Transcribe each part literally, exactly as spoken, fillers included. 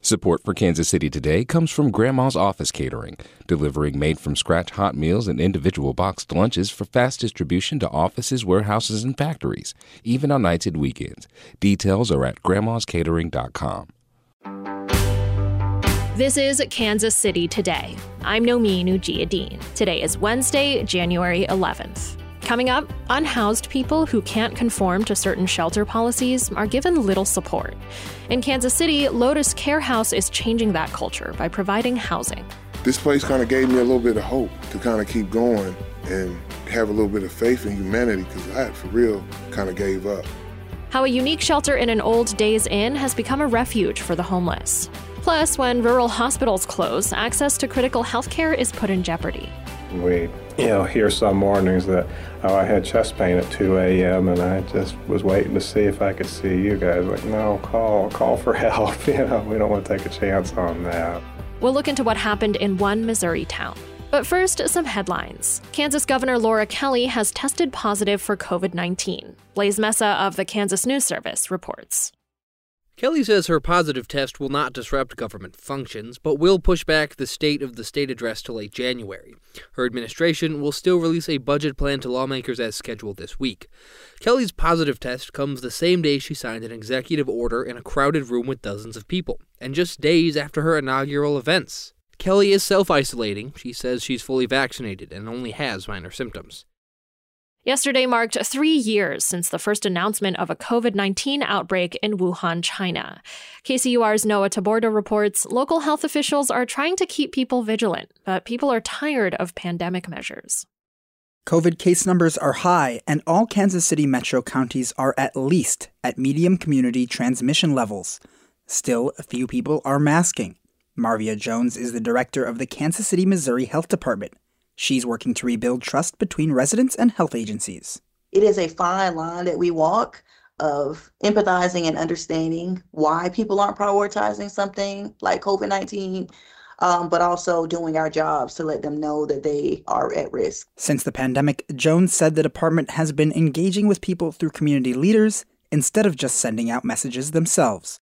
Support for Kansas City Today comes from Grandma's Office Catering, delivering made-from-scratch hot meals and individual boxed lunches for fast distribution to offices, warehouses, and factories, even on nights and weekends. Details are at grandmas catering dot com. This is Kansas City Today. I'm Nomin Ujiyediin. Today is Wednesday, January eleventh. Coming up, unhoused people who can't conform to certain shelter policies are given little support. In Kansas City, Lotus Care House is changing that culture by providing housing. This place kind of gave me a little bit of hope to kind of keep going and have a little bit of faith in humanity, because I had for real kind of gave up. How a unique shelter in an old Days Inn has become a refuge for the homeless. Plus, when rural hospitals close, access to critical health care is put in jeopardy. We, you know, hear some mornings that, oh, I had chest pain at two a.m. and I just was waiting to see if I could see you guys. Like, no, call, call for help. You know, we don't want to take a chance on that. We'll look into what happened in one Missouri town. But first, some headlines. Kansas Governor Laura Kelly has tested positive for covid nineteen. Blaise Mesa of the Kansas News Service reports. Kelly says her positive test will not disrupt government functions, but will push back the State of the State address to late January. Her administration will still release a budget plan to lawmakers as scheduled this week. Kelly's positive test comes the same day she signed an executive order in a crowded room with dozens of people, and just days after her inaugural events. Kelly is self-isolating. She says she's fully vaccinated and only has minor symptoms. Yesterday marked three years since the first announcement of a covid nineteen outbreak in Wuhan, China. K C U R's Noah Taborda reports local health officials are trying to keep people vigilant, but people are tired of pandemic measures. COVID case numbers are high, and all Kansas City metro counties are at least at medium community transmission levels. Still, a few people are masking. Marvia Jones is the director of the Kansas City, Missouri Health Department. She's working to rebuild trust between residents and health agencies. It is a fine line that we walk of empathizing and understanding why people aren't prioritizing something like covid nineteen, um, but also doing our jobs to let them know that they are at risk. Since the pandemic, Jones said the department has been engaging with people through community leaders instead of just sending out messages themselves.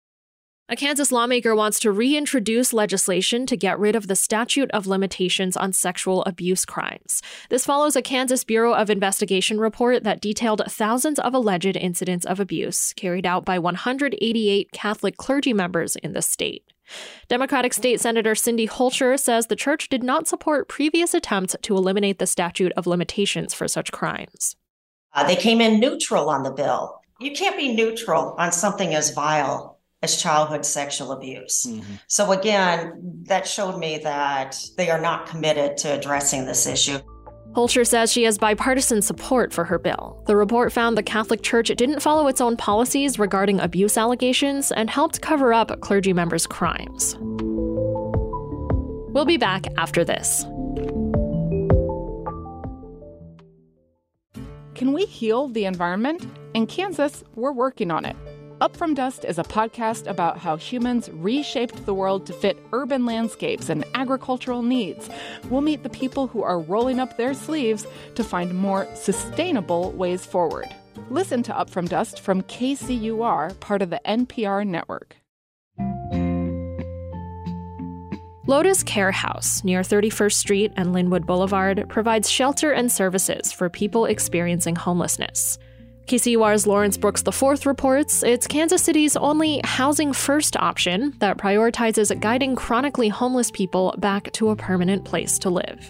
A Kansas lawmaker wants to reintroduce legislation to get rid of the statute of limitations on sexual abuse crimes. This follows a Kansas Bureau of Investigation report that detailed thousands of alleged incidents of abuse carried out by one hundred eighty-eight Catholic clergy members in the state. Democratic State Senator Cindy Holscher says the church did not support previous attempts to eliminate the statute of limitations for such crimes. Uh, they came in neutral on the bill. You can't be neutral on something as vile as childhood sexual abuse. Mm-hmm. So again, that showed me that they are not committed to addressing this issue. Holscher says she has bipartisan support for her bill. The report found the Catholic Church didn't follow its own policies regarding abuse allegations and helped cover up clergy members' crimes. We'll be back after this. Can we heal the environment? In Kansas, we're working on it. Up From Dust is a podcast about how humans reshaped the world to fit urban landscapes and agricultural needs. We'll meet the people who are rolling up their sleeves to find more sustainable ways forward. Listen to Up From Dust from K C U R, part of the N P R network. Lotus Care House, near thirty-first Street and Linwood Boulevard, provides shelter and services for people experiencing homelessness. K C U R's Lawrence Brooks the fourth reports it's Kansas City's only housing-first option that prioritizes guiding chronically homeless people back to a permanent place to live.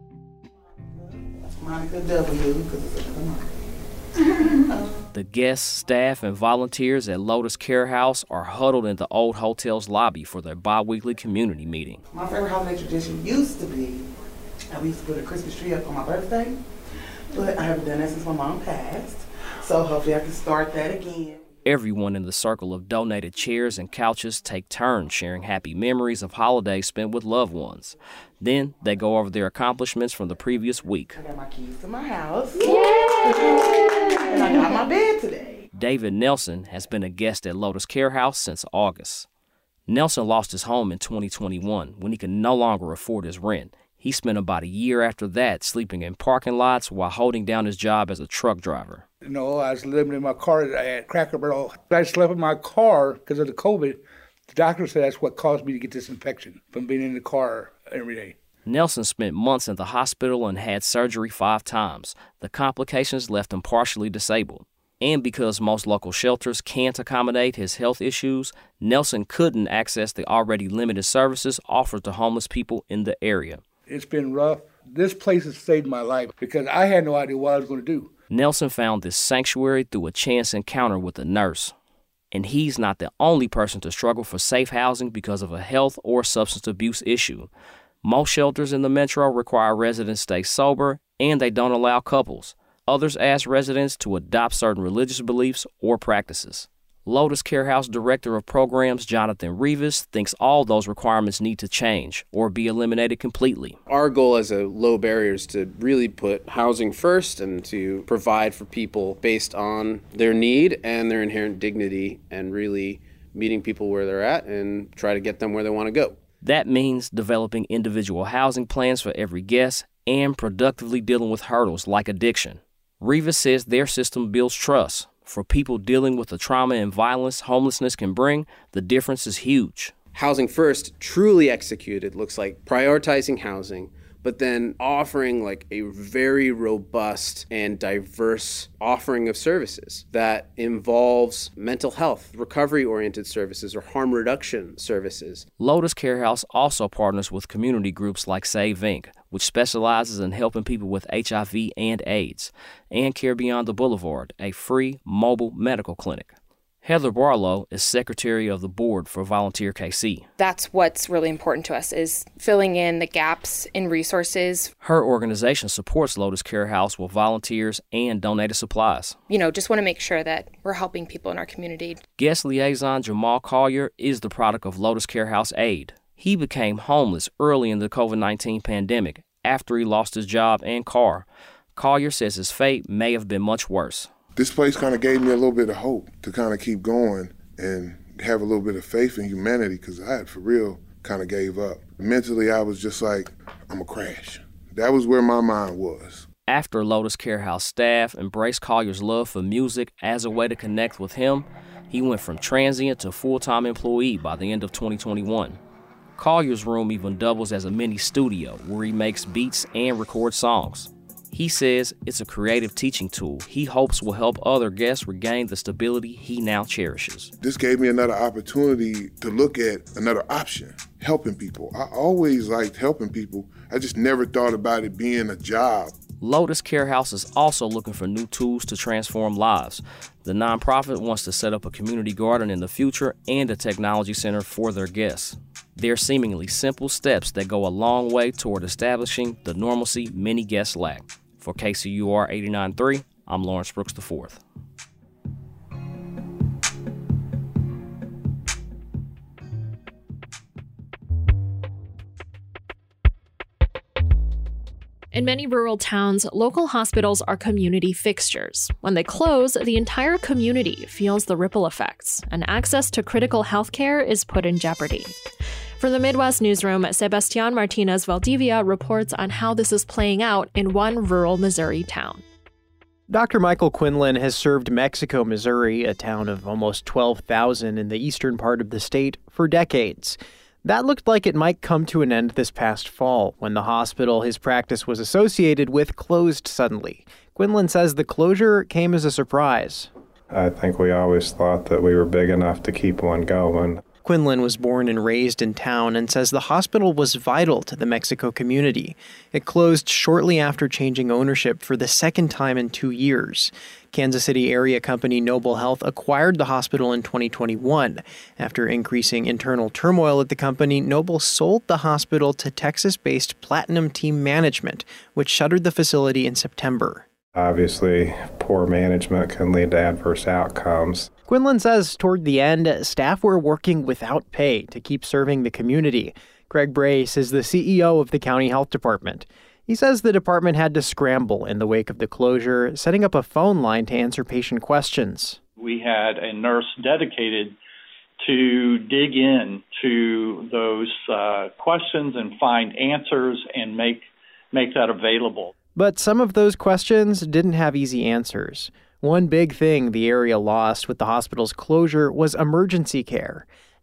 The guests, staff, and volunteers at Lotus Care House are huddled in the old hotel's lobby for their bi-weekly community meeting. My favorite holiday tradition used to be, I used to put a Christmas tree up on my birthday, but I haven't done that since my mom passed. So hopefully I can start that again. Everyone in the circle of donated chairs and couches take turns sharing happy memories of holidays spent with loved ones. Then they go over their accomplishments from the previous week. I got my keys to my house. Yay! And I got my bed today. David Nelson has been a guest at Lotus Care House since August. Nelson lost his home in twenty twenty-one when he could no longer afford his rent. He spent about a year after that sleeping in parking lots while holding down his job as a truck driver. You know, I was living in my car at Cracker Barrel. I slept in my car because of the COVID The doctor said that's what caused me to get this infection from being in the car every day. Nelson spent months in the hospital and had surgery five times. The complications left him partially disabled. And because most local shelters can't accommodate his health issues, Nelson couldn't access the already limited services offered to homeless people in the area. It's been rough. This place has saved my life because I had no idea what I was going to do. Nelson found this sanctuary through a chance encounter with a nurse. And he's not the only person to struggle for safe housing because of a health or substance abuse issue. Most shelters in the metro require residents stay sober, and they don't allow couples. Others ask residents to adopt certain religious beliefs or practices. Lotus Care House Director of Programs Jonathan Rivas thinks all those requirements need to change or be eliminated completely. Our goal as a low barrier is to really put housing first and to provide for people based on their need and their inherent dignity and really meeting people where they're at and try to get them where they want to go. That means developing individual housing plans for every guest and productively dealing with hurdles like addiction. Rivas says their system builds trust. For people dealing with the trauma and violence homelessness can bring, the difference is huge. Housing First, truly executed, looks like prioritizing housing, but then offering like a very robust and diverse offering of services that involves mental health, recovery-oriented services, or harm reduction services. Lotus Care House also partners with community groups like Save Incorporated, which specializes in helping people with H I V and AIDS, and Care Beyond the Boulevard, a free mobile medical clinic. Heather Barlow is secretary of the board for Volunteer K C. That's what's really important to us, is filling in the gaps in resources. Her organization supports Lotus Care House with volunteers and donated supplies. You know, just want to make sure that we're helping people in our community. Guest liaison Jamal Collier is the product of Lotus Care House aid. He became homeless early in the covid nineteen pandemic after he lost his job and car. Collier says his fate may have been much worse. This place kind of gave me a little bit of hope to kind of keep going and have a little bit of faith in humanity, because I had for real kind of gave up. Mentally, I was just like, I'm gonna crash. That was where my mind was. After Lotus Care House staff embraced Collier's love for music as a way to connect with him, he went from transient to full-time employee by the end of twenty twenty-one. Collier's room even doubles as a mini studio where he makes beats and records songs. He says it's a creative teaching tool he hopes will help other guests regain the stability he now cherishes. This gave me another opportunity to look at another option, helping people. I always liked helping people. I just never thought about it being a job. Lotus Care House is also looking for new tools to transform lives. The nonprofit wants to set up a community garden in the future and a technology center for their guests. They're seemingly simple steps that go a long way toward establishing the normalcy many guests lack. For K C U R eighty-nine point three, I'm Lawrence Brooks the fourth. In many rural towns, local hospitals are community fixtures. When they close, the entire community feels the ripple effects, and access to critical health care is put in jeopardy. From the Midwest Newsroom, Sebastián Martínez Valdivia reports on how this is playing out in one rural Missouri town. Doctor Michael Quinlan has served Mexico, Missouri, a town of almost twelve thousand in the eastern part of the state, for decades. That looked like it might come to an end this past fall when the hospital his practice was associated with closed suddenly. Quinlan says the closure came as a surprise. I think we always thought that we were big enough to keep one going. Quinlan was born and raised in town and says the hospital was vital to the Mexico community. It closed shortly after changing ownership for the second time in two years. Kansas City area company Noble Health acquired the hospital in twenty twenty-one. After increasing internal turmoil at the company, Noble sold the hospital to Texas-based Platinum Team Management, which shuttered the facility in September. Obviously, poor management can lead to adverse outcomes. Quinlan says toward the end, staff were working without pay to keep serving the community. Greg Brace is the C E O of the county health department. He says the department had to scramble in the wake of the closure, setting up a phone line to answer patient questions. We had a nurse dedicated to dig in to those uh, questions and find answers and make make that available. But some of those questions didn't have easy answers. One big thing the area lost with the hospital's closure was emergency care.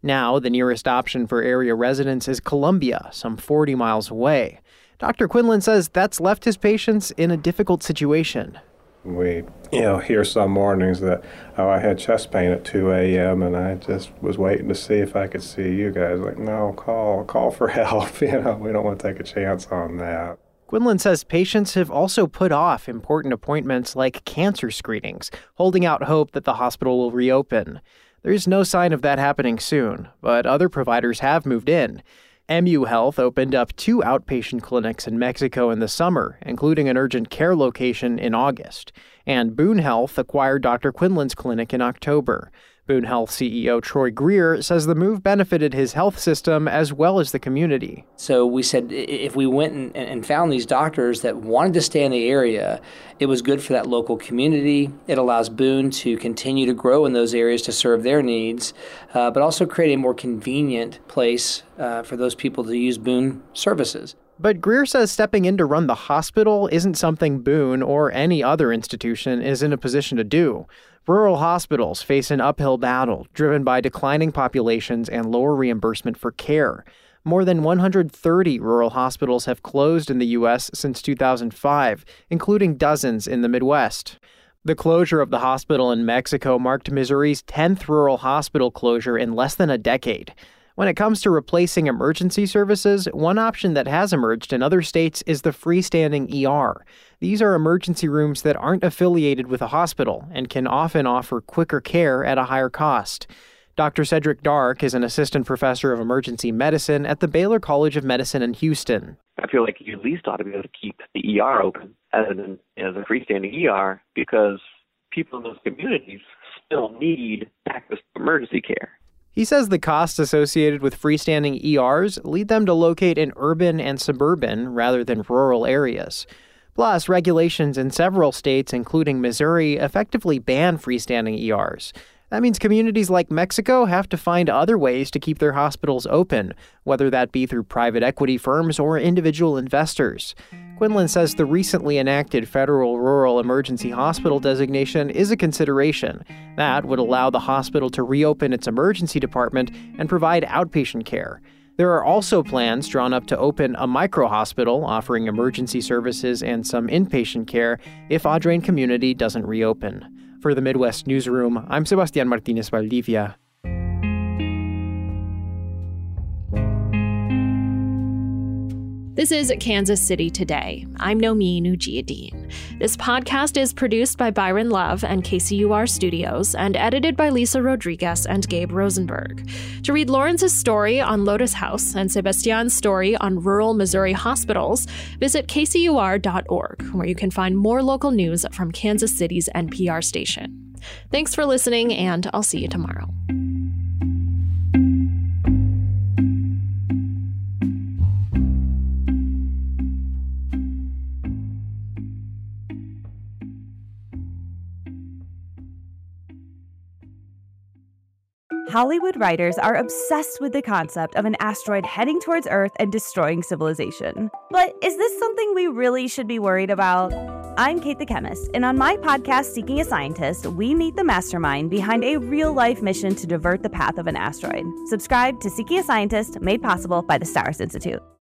Now, the nearest option for area residents is Columbia, some forty miles away. Doctor Quinlan says that's left his patients in a difficult situation. We, you know, hear some mornings that, oh, I had chest pain at two a.m. and I just was waiting to see if I could see you guys. Like, no, call, call for help. You know, we don't want to take a chance on that. Quinlan says patients have also put off important appointments like cancer screenings, holding out hope that the hospital will reopen. There's no sign of that happening soon, but other providers have moved in. M U Health opened up two outpatient clinics in Mexico in the summer, including an urgent care location in August. And Boone Health acquired Doctor Quinlan's clinic in October. Boone Health C E O Troy Greer says the move benefited his health system as well as the community. So we said if we went and, and found these doctors that wanted to stay in the area, it was good for that local community. It allows Boone to continue to grow in those areas to serve their needs, uh, but also create a more convenient place uh, for those people to use Boone services. But Greer says stepping in to run the hospital isn't something Boone or any other institution is in a position to do. Rural hospitals face an uphill battle driven by declining populations and lower reimbursement for care. More than one hundred thirty rural hospitals have closed in the U S since two thousand five, including dozens in the Midwest. The closure of the hospital in Mexico marked Missouri's tenth rural hospital closure in less than a decade. When it comes to replacing emergency services, one option that has emerged in other states is the freestanding E R. These are emergency rooms that aren't affiliated with a hospital and can often offer quicker care at a higher cost. Doctor Cedric Dark is an assistant professor of emergency medicine at the Baylor College of Medicine in Houston. I feel like you at least ought to be able to keep the E R open as, an, as a freestanding E R because people in those communities still need access to emergency care. He says the costs associated with freestanding E Rs lead them to locate in urban and suburban rather than rural areas. Plus, regulations in several states, including Missouri, effectively ban freestanding E Rs. That means communities like Mexico have to find other ways to keep their hospitals open, whether that be through private equity firms or individual investors. Quinlan says the recently enacted federal rural emergency hospital designation is a consideration. That would allow the hospital to reopen its emergency department and provide outpatient care. There are also plans drawn up to open a micro-hospital offering emergency services and some inpatient care if Audrain Community doesn't reopen. For the Midwest Newsroom, I'm Sebastián Martínez Valdivia. This is Kansas City Today. I'm Nomin Ujiyediin. This podcast is produced by Byron Love and K C U R Studios and edited by Lisa Rodriguez and Gabe Rosenberg. To read Lawrence's story on Lotus House and Sebastián's story on rural Missouri hospitals, visit K C U R dot org, where you can find more local news from Kansas City's N P R station. Thanks for listening, and I'll see you tomorrow. Hollywood writers are obsessed with the concept of an asteroid heading towards Earth and destroying civilization. But is this something we really should be worried about? I'm Kate the Chemist, and on my podcast, Seeking a Scientist, we meet the mastermind behind a real-life mission to divert the path of an asteroid. Subscribe to Seeking a Scientist, made possible by the Stars Institute.